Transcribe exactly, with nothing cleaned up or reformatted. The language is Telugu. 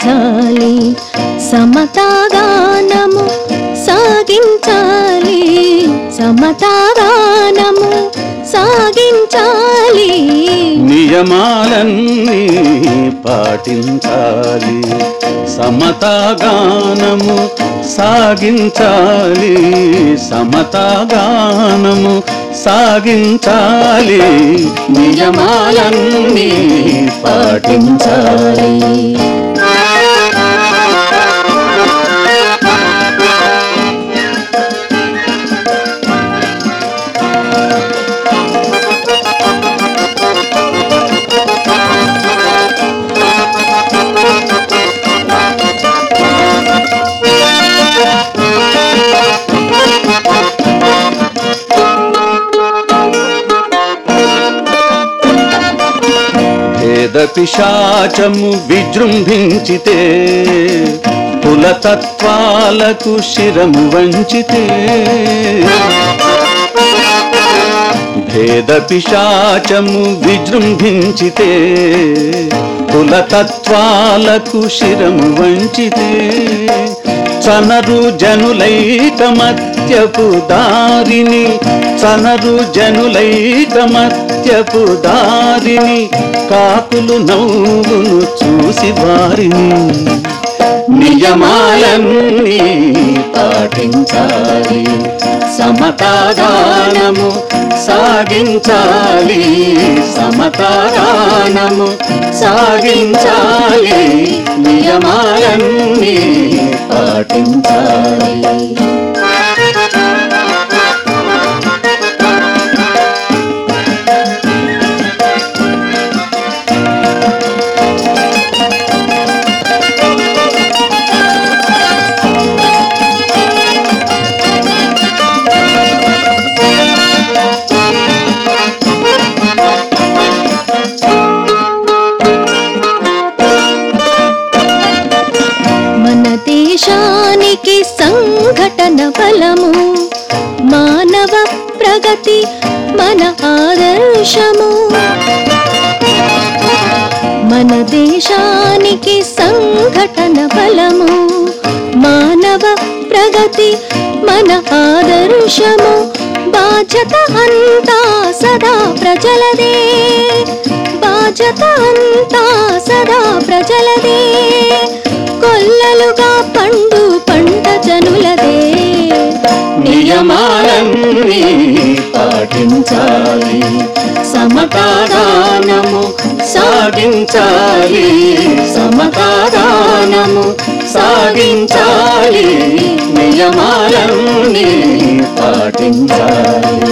సాగించాలి, సమతాగానము సాగించాలి, సమతాగానము సాగించాలి. నియమాలన్నీ పాటించాలి, సమతాగానము సాగించాలి, సమతాగానము సాగించాలి, నియమాలన్నీ పాటించాలి. పిశాచము విజృంభించితే, కులతత్వాలకు శిరము వంచితే, భేద పిశాచము విజృంభించితే, కులతత్వాలకు శిరము వంచితే, చనరు జనులైక మధ్యపు దారిని, చనరు జనులైక మధ్యపు దారిని, కాకులు నవ్వును చూసి వారిని. నియమాలన్నీ పాటించాలి, సమతాగానము సాగించాలి, సమతాగానము సాగించాలి, నియమాలన్నీ పాటించాలి. దేశానికి సంఘటన బలము, మానవ ప్రగతి మన ఆదర్శము. మన దేశానికి సంఘటన బలము, మానవ ప్రగతి మన ఆదర్శము. బాధ్యత అంతా సదా ప్రజలదే, బాధ్యత అంతా సదా ప్రజలదే. కొల్లలుగా పండు పంట జనులదే. నియమాలన్నీ పాటించాలి, సమతాగానము సాగించాలి, సమతాగానము సాగించాలి, నియమాలన్నీ పాటించాలి.